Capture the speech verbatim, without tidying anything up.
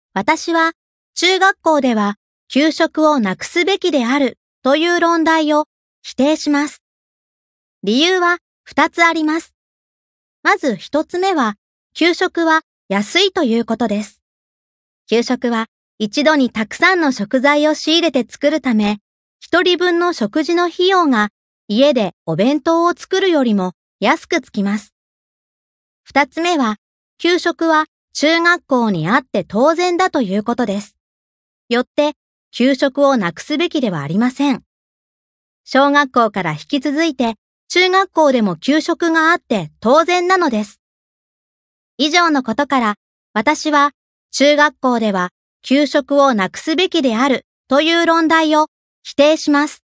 私は中学校では給食をなくすべきであるという論題を否定します。理由は二つあります。まず一つ目は、給食は安いということです。給食は一度にたくさんの食材を仕入れて作るため、一人分の食事の費用が家でお弁当を作るよりも安くつきます。二つ目は、給食は中学校にあって当然だということです。よって、給食をなくすべきではありません。小学校から引き続いて、中学校でも給食があって当然なのです。以上のことから、私は中学校では給食をなくすべきであるという論題を否定します。